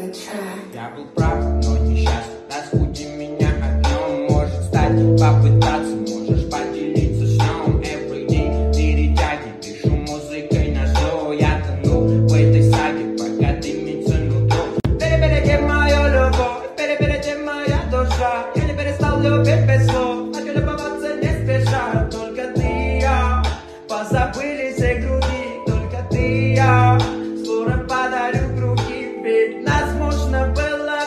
Я был прав, но несчастный. Разбуди меня огнем, может стать, попытаться, можешь поделиться с ним. Every day, перетяги, пишу музыкой на зло. Я тону в этой саге, пока дымится нутро. Перебереги мою любовь, перебереги моя душа. Я не перестал любить без слов, хочу любоваться не спеша. Только ты и я, позабыли все груди. Только ты и я, скоро подарю круги. Ведь нас можно было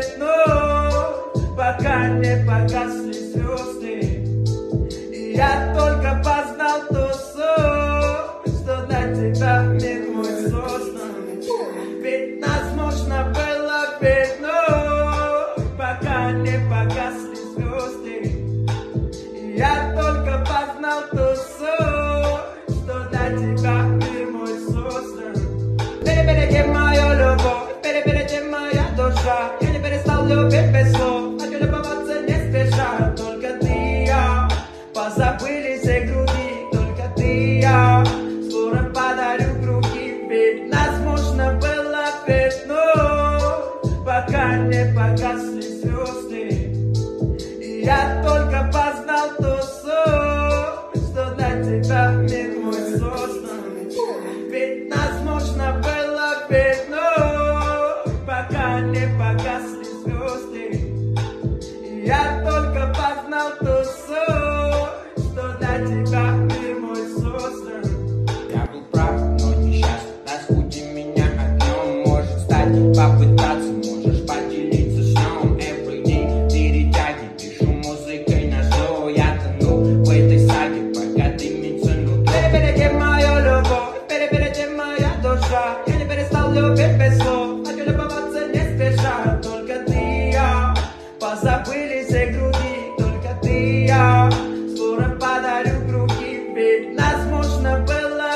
вернуть, пока не погасли звезды. И я только познал ту суть, что для тебя мир мой создан. Ведь нас можно было вернуть, пока не погасли звезды. И я только познал ту суть, что для тебя мир мой создан. Перебереги мою любовь, перебереги моя душа. Я не перестал любить без слов, хочу любоваться не спеша. Только ты и я, позабыли все груди. Только ты и я, скоро подарю круги. Ведь нас можно было вернуть, пока не погасли звезды. И я только познал ту суть, что для тебя мир мой создан. Ведь нас можно было вернуть, пока не погасли звезды. И я только познал ту суть, что для тебя мир мой создан. Я был прав, но несчастный. Разбуди меня огнем, может стать, попытаться, можешь поделиться с ним. Every day, перетяги, пишу музыкой на зло. Я тону в этой саге, пока дымится нутро. Перебереги мою любовь, перебереги моя душа. Я не перестал любить без слов, хочу любоваться не спеша. Только ты и я, позабыли все груди. Только ты и я, скоро подарю круги. Ведь нас можно было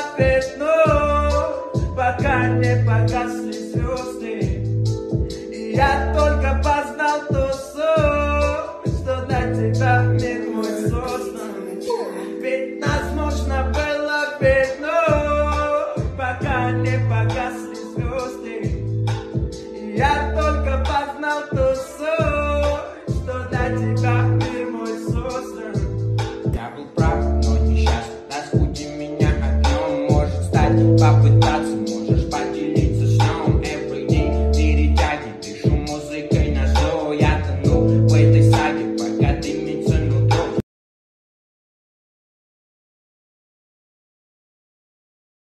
вернуть, пока не погасли звезды. И я только познал ту суть, что для тебя мир мой создан. Ведь нас можно было вернуть, пока не погасли звезды. И я только познал ту суть, что для тебя мир мой создан. Я был прав, но несчастный. Разбуди меня огнем, может стать, попытаться.